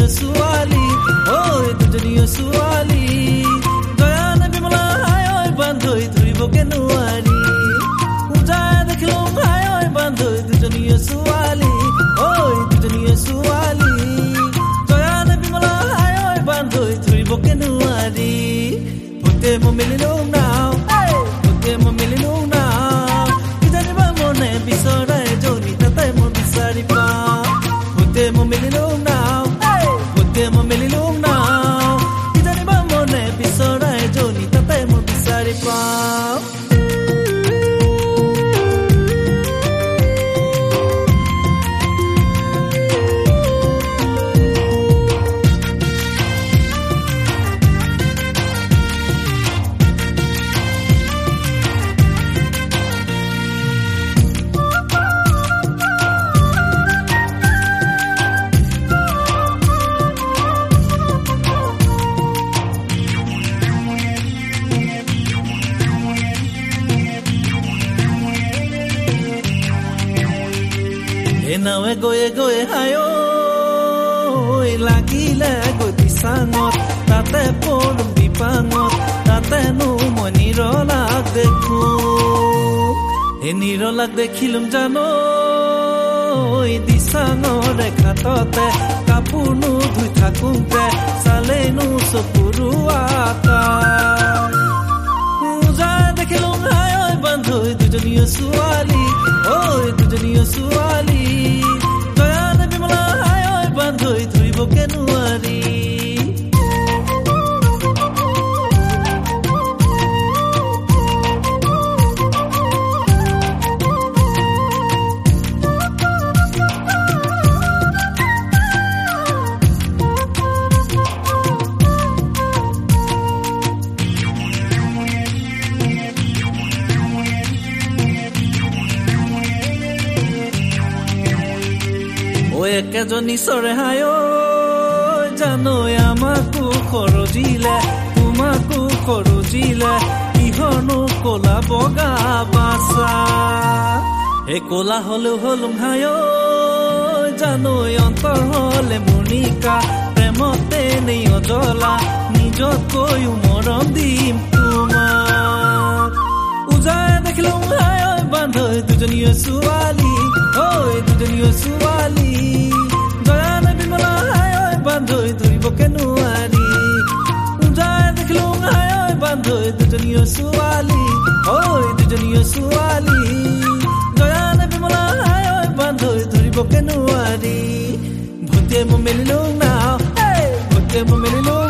দুজনীয়া ছোৱালী ঐ দুজনীয়া ছোৱালী দয়ানে বিমলা হাই ঐ বান্ধৈ ধৰিবকে নোৱাৰি উজাই দেখিলো হাই ঐ বান্ধৈ দুজনীয়া ছোৱালী ঐ দুজনীয়া ছোৱালী দয়ানে বিমলা হাই ঐ বান্ধৈ ধৰিবকে নোৱাৰি ভূতে মই মিলিলো নাও ভূতে মই মিলিলো নাও কিজানিবা মনে বিচৰাই জনি তাতে মই বিচাৰি পাওঁ ভূতে মই মিলিলো নাও ভূতে মই মিলিলো নাও কিজানিবা মনে বিচৰাই জনি তাতে মই বিচাৰি পাওঁ নাৱে গয়ে গয়ে হায় লাগিলে গতি চাঙত তাতে পড়ম বিপাঙত তাতেনো মই নিৰলাক দেখো এই নিৰলাক দেখিলুম জানো দিচাঙৰে ঘাটতে কাপোৰনো ধুই থাকোঁতে চালেনো চকুৰো আকাৰ উজাই দেখিলুম হায় ঐ বান্ধৈ দুজনীয়া ছোৱালী ঐ দুজনীয়া ছোৱালী দয়ানে বিমলা হাই ঐ বান্ধৈ ধৰিবকে নোৱাৰি একেজনী চৰে হাই জানো আমাকো খৰজিলে তোমাকো খৰজিলে কিহৰনো কলা বগা বাছা এই কলা হলেও হলুম হাই জানো অন্তৰ হলে মনিকা প্ৰেমতে নেই অজলা নিজতকৈও মৰম দিম তোমাক উজাই দেখিলো হাই বান্ধৈ দুজনীয়া ছোৱালী ঐ দুজনীয়া ছোৱালী দয়ানে বিমলা হাই ঐ বান্ধৈ ধৰিবকে নোৱাৰি উজাই দেখিলো হাই ঐ বান্ধৈ দুজনীয়া ছোৱালী ঐ দুজনীয়া ছোৱালী দয়ানে বিমলা হাই ঐ বান্ধৈ ধৰিবকে নোৱাৰি ভূতে মই মেলিলো নাও ভূতে মই মেলিলো